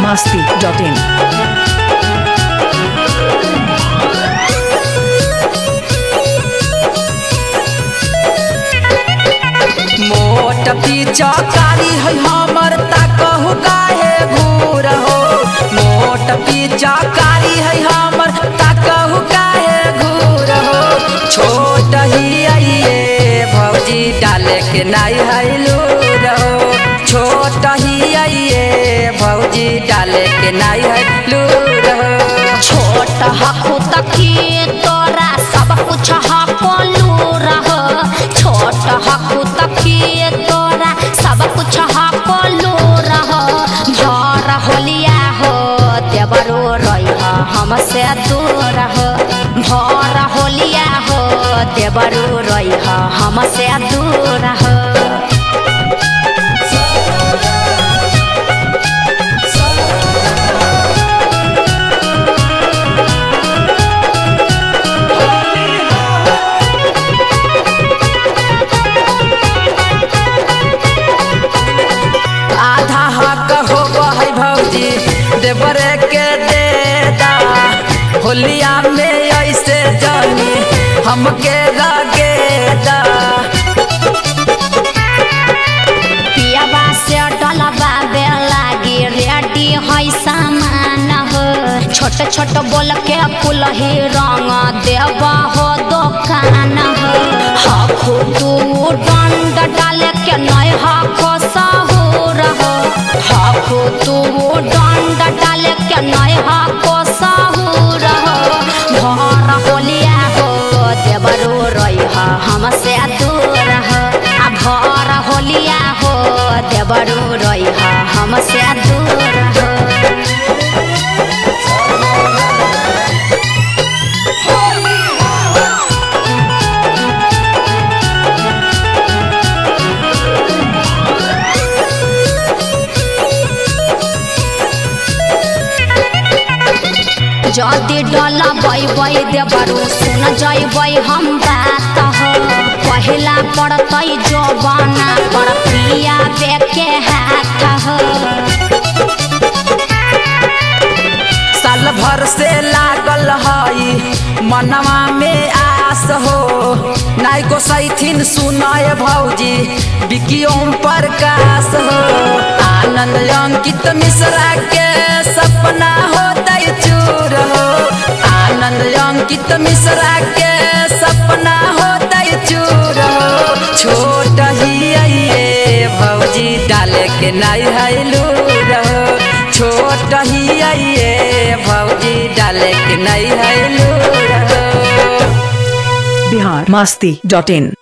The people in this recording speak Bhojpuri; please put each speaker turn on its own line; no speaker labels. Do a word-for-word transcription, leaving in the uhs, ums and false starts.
masti dot in.
मोट पिचकारी है हमर ताकहु काहे घूर हो। मोट पिचकारी है हमर ताकहु काहे घूर हो। छोट ही आइए भौजी डाले के नाई है लूर हो। छोट ही आइए भौजी डाले के नाई है लूर हो।
छोट हकु तकी तोरा सब कुछ हको लूर हो। छोट हकु तकी तोरा सब कुछ हको लूर हो। भर होलिया हो देवरो रही हमसे दूर हो। भर होलिया हो देवरो रही हमसे दूर हो।
आधा हक हो है भौजी देवरे के देदा। होलिया में ऐसे जानी हमके लगेदा।
पियाबा से डलबा बेलागी रेडी है सामान हो। छोट छोट बोल के फूल ही रंग देवा हो दुकान हो। हकु तू दंड डाले के नहीं हको सहूर हो। हकु तू दंड डाले के नहीं हको सहूर हो। भर होलिया हो देवरो रही हमसे दूर हो। आ भर होलिया हो देवरो रही हमसे दूर हो। जदि डल बई बई देवरू सुन जैबै हम बात हो। पहला पड़तै जवाना पर पिया बेके हाथ हो।
साल भर से लागल हई मनवा में आस हो। नाई को सैथिन सुनाए भौजी बिकियों प्रकाश हो। आनंद अंकित मिश्रा के सपना होता चूर हो। आनंद अंकित मिश्रा के सपना होता चूर हो। छोट ही आइए भौजी डाले के नाई है लूर हो। छोट ही आइए भौजी डाले के नाई है लूर हो।
Bihar masti dot in.